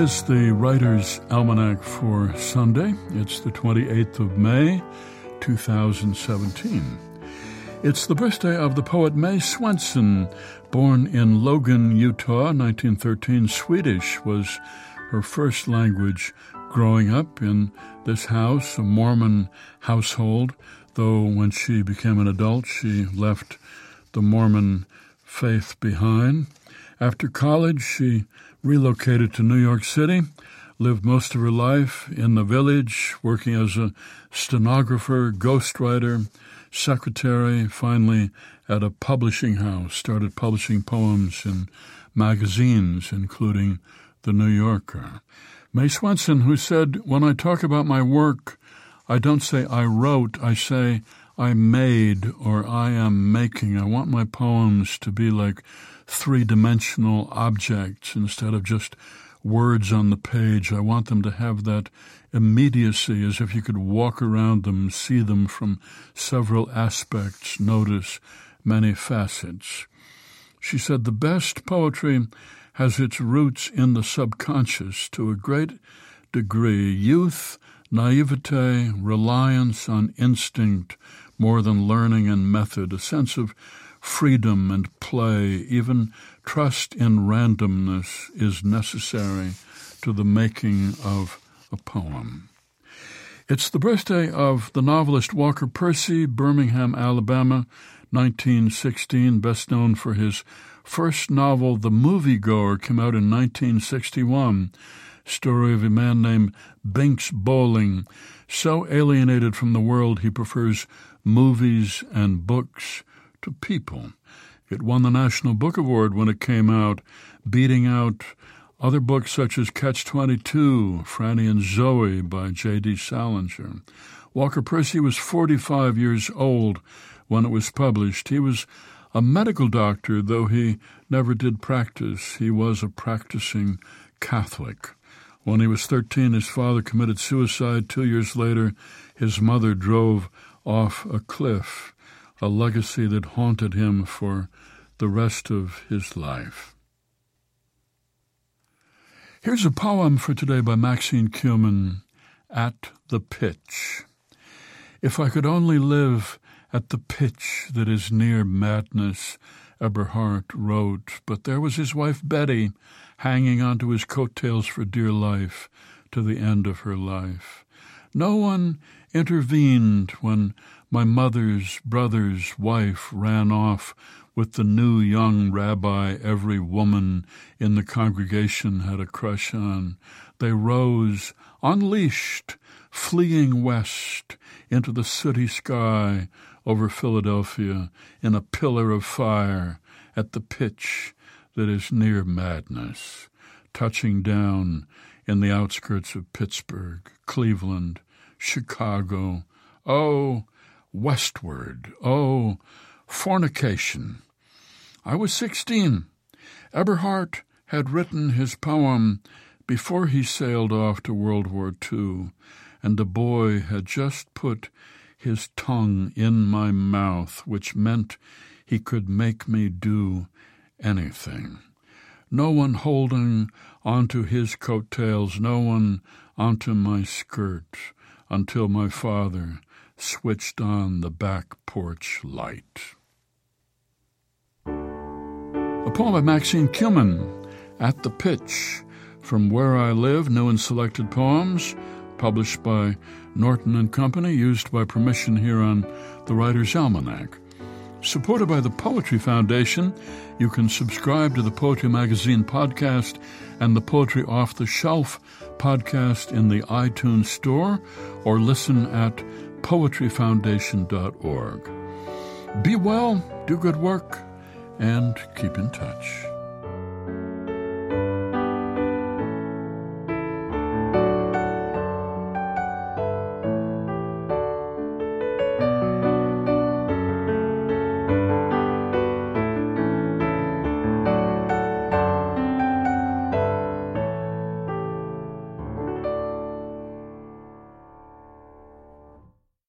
is the Writer's Almanac for Sunday. It's the 28th of May, 2017. It's the birthday of the poet May Swenson, born in Logan, Utah, 1913. Swedish was her first language growing up in this house, a Mormon household, though when she became an adult, she left the Mormon faith behind. After college, she relocated to New York City, lived most of her life in the Village, working as a stenographer, ghostwriter, secretary, finally at a publishing house, started publishing poems in magazines, including The New Yorker. May Swenson, who said, "When I talk about my work, I don't say I wrote, I say I made or I am making. I want my poems to be like three-dimensional objects instead of just words on the page. I want them to have that immediacy, as if you could walk around them, see them from several aspects, notice many facets." She said, "The best poetry has its roots in the subconscious to a great degree. Youth, naivete, reliance on instinct more than learning and method, a sense of freedom and play, even trust in randomness is necessary to the making of a poem." It's the birthday of the novelist Walker Percy, Birmingham, Alabama, 1916, best known for his first novel, The Moviegoer, came out in 1961. Story of a man named Binks Bowling, so alienated from the world he prefers movies and books to people. It won the National Book Award when it came out, beating out other books such as Catch-22, Franny and Zoe by J.D. Salinger. Walker Percy was 45 years old when it was published. He was a medical doctor, though he never did practice. He was a practicing Catholic. When he was 13, his father committed suicide. 2 years later, his mother drove off a cliff, a legacy that haunted him for the rest of his life. Here's a poem for today by Maxine Kumin, At the Pitch. If I could only live at the pitch that is near madness, Eberhard wrote, but there was his wife Betty, hanging onto his coattails for dear life to the end of her life. No one intervened when my mother's brother's wife ran off with the new young rabbi every woman in the congregation had a crush on. They rose, unleashed, fleeing west into the sooty sky over Philadelphia in a pillar of fire at the pitch that is near madness, touching down in the outskirts of Pittsburgh, Cleveland, Chicago. Oh, westward. Oh, fornication. I was 16. Eberhard had written his poem before he sailed off to World War II, and the boy had just put his tongue in my mouth, which meant he could make me do anything. No one holding onto his coattails, no one onto my skirt, until my father switched on the back porch light. A poem by Maxine Kumin, At the Pitch, from Where I Live, New and Selected Poems, published by Norton and Company, used by permission here on the Writer's Almanac. Supported by the Poetry Foundation, you can subscribe to the Poetry Magazine podcast and the Poetry Off the Shelf podcast in the iTunes Store, or listen at poetryfoundation.org. Be well, do good work, and keep in touch.